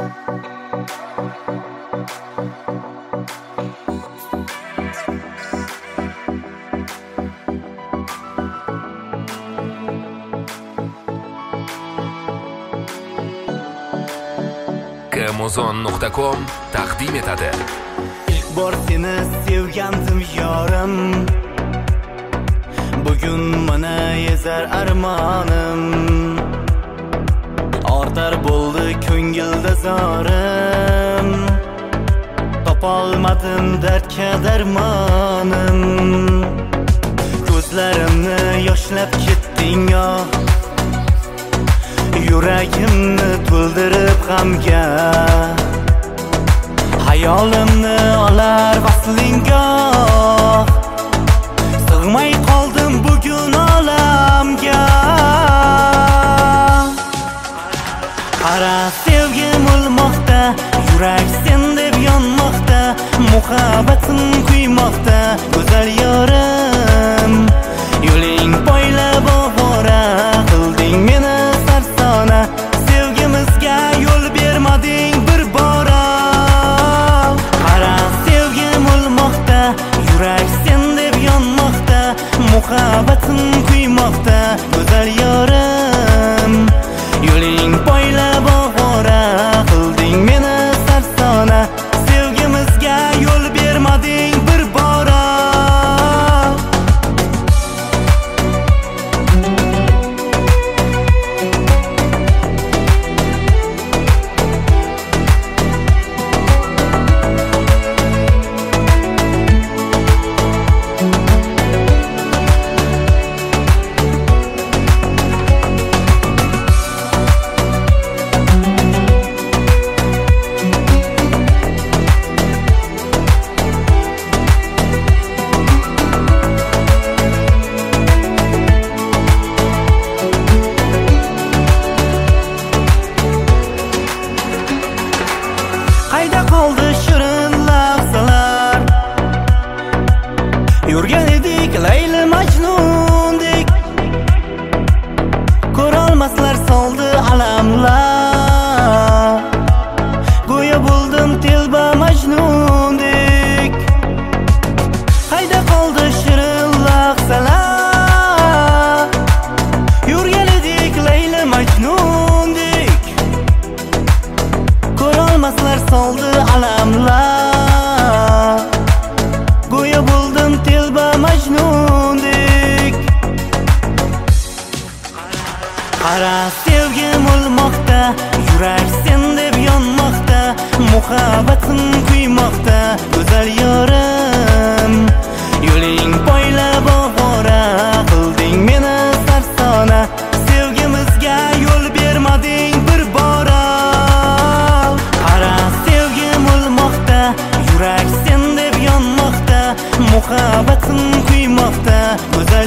Amazon.com taqdim etadi. İlk bor seni sevgandim yorim, bugun mana yezar armonim. Ortar bo'ldi ko'ngilda zorim, topolmadim dardga darmonim. Ko'zlarimni yoshlab ketding yo, yuragimni to'ldirib g'amga. Hayolimni olar vaslingga, sig'may qoldim bugun olamga. Qara sevgim o'lmoqda, yurak sen deb yonmoqda, muhabbatim kuymoqda, go'zal yorim. Yo'ling poylab ovora qilding meni sarsona, sevgimizga yo'l bermading bir bora. Qara sevgim o'lmoqda, yurak sen deb yonmoqda, muhabbatim kuymoqda, go'zal yorim. Yo'ling poylab ovora qilding meni sarsona, sevgimizga yo'l bermading bir bora. Qayda qoldi shirin lahzalar, yurgan edik Layli Majnundek. Ko'rolmaslar soldi alamlar, go'yo bo'ldim Telba Majnundek. Qayda qoldi shirin lahzalar, yurgan edik Layli Majnundek. Ko'rolmaslar soldi alamlar, go'yo bo'ldim Telba Majnundek. Qara sevgim o'lmoqda, yurak sen deb yonmoqda, muhabbatim kuymoqda, go'zal yorim. Yo'ling poylab ovora qilding meni sarsona, sevgimizga yo'l bermading bir bora. Qara sevgim o'lmoqda, yurak sen deb yonmoqda, muhabbatim kuymoqda, go'zal